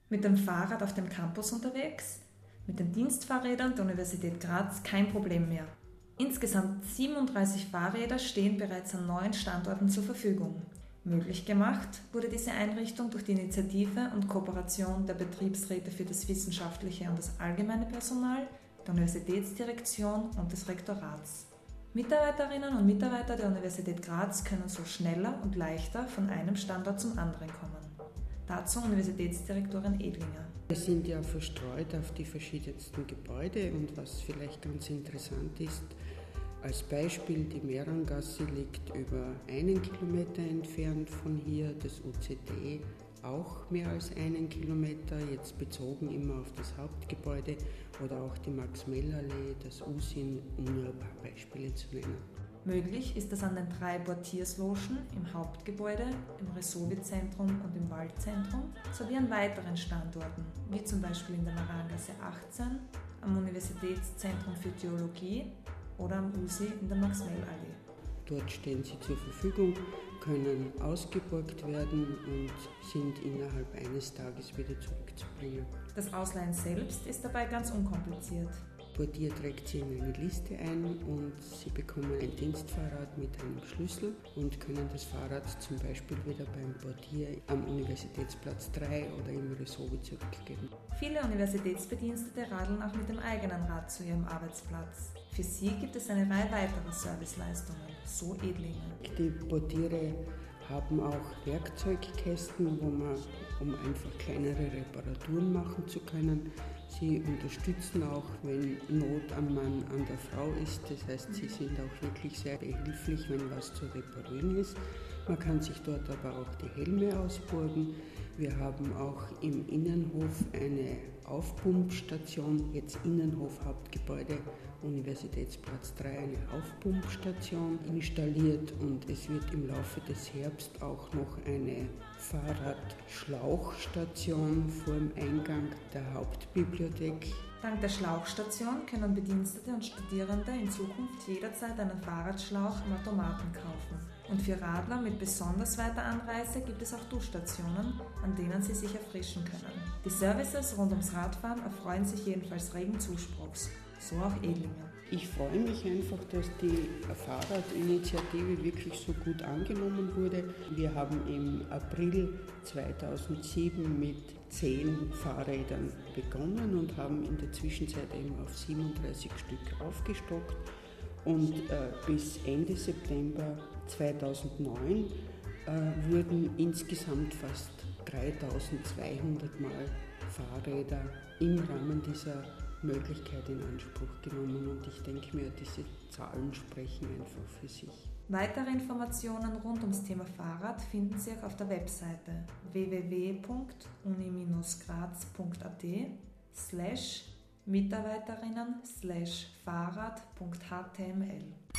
Mit dem Fahrrad auf dem Campus unterwegs? Mit den Dienstfahrrädern der Universität Graz kein Problem mehr. Insgesamt 37 Fahrräder stehen bereits an 9 Standorten zur Verfügung. Möglich gemacht wurde diese Einrichtung durch die Initiative und Kooperation der Betriebsräte für das wissenschaftliche und das allgemeine Personal, der Universitätsdirektion und des Rektorats. Mitarbeiterinnen und Mitarbeiter der Universität Graz können so schneller und leichter von einem Standort zum anderen kommen. Dazu Universitätsdirektorin Edlinger. Wir sind ja verstreut auf die verschiedensten Gebäude und was vielleicht ganz interessant ist, als Beispiel, die Merangasse liegt über 1 Kilometer entfernt von hier, das UCD auch mehr als 1 Kilometer, jetzt bezogen immer auf das Hauptgebäude oder auch die Max-Mell-Allee, das USIN, um nur ein paar Beispiele zu nennen. Möglich ist das an den 3 Portierslogen im Hauptgebäude, im Resovi-Zentrum und im Waldzentrum sowie an weiteren Standorten, wie zum Beispiel in der Merangasse 18, am Universitätszentrum für Theologie oder am USI in der Max-Mell-Allee. Dort stehen sie zur Verfügung, können ausgeborgt werden und sind innerhalb eines Tages wieder zurückzubringen. Das Ausleihen selbst ist dabei ganz unkompliziert. Portier trägt sie in eine Liste ein und sie bekommen ein Dienstfahrrad mit einem Schlüssel und können das Fahrrad zum Beispiel wieder beim Portier am Universitätsplatz 3 oder im Resovi zurückgeben. Viele Universitätsbedienstete radeln auch mit dem eigenen Rad zu ihrem Arbeitsplatz. Für sie gibt es eine Reihe weiterer Serviceleistungen, so Edlinger. Die Portiere haben auch Werkzeugkästen, um einfach kleinere Reparaturen machen zu können. Sie unterstützen auch, wenn Not am Mann, an der Frau ist. Das heißt, sie sind auch wirklich sehr behilflich, wenn was zu reparieren ist. Man kann sich dort aber auch die Helme ausborgen. Wir haben auch im Innenhof eine Aufpumpstation, jetzt Innenhof Hauptgebäude, Universitätsplatz 3, eine Aufpumpstation installiert und es wird im Laufe des Herbst auch noch eine Fahrradschlauchstation vor dem Eingang der Hauptbibliothek. Dank der Schlauchstation können Bedienstete und Studierende in Zukunft jederzeit einen Fahrradschlauch am Automaten kaufen. Und für Radler mit besonders weiter Anreise gibt es auch Duschstationen, an denen sie sich erfrischen können. Die Services rund ums Radfahren erfreuen sich jedenfalls regen Zuspruchs, so auch Edlinger. Ich freue mich einfach, dass die Fahrradinitiative wirklich so gut angenommen wurde. Wir haben im April 2007 mit 10 Fahrrädern begonnen und haben in der Zwischenzeit eben auf 37 Stück aufgestockt. Und bis Ende September 2009 wurden insgesamt fast 3200 Mal Fahrräder im Rahmen dieser Möglichkeit in Anspruch genommen. Und ich denke mir, diese Zahlen sprechen einfach für sich. Weitere Informationen rund ums Thema Fahrrad finden Sie auch auf der Webseite www.uni-graz.at/Mitarbeiterinnen/Fahrrad.html.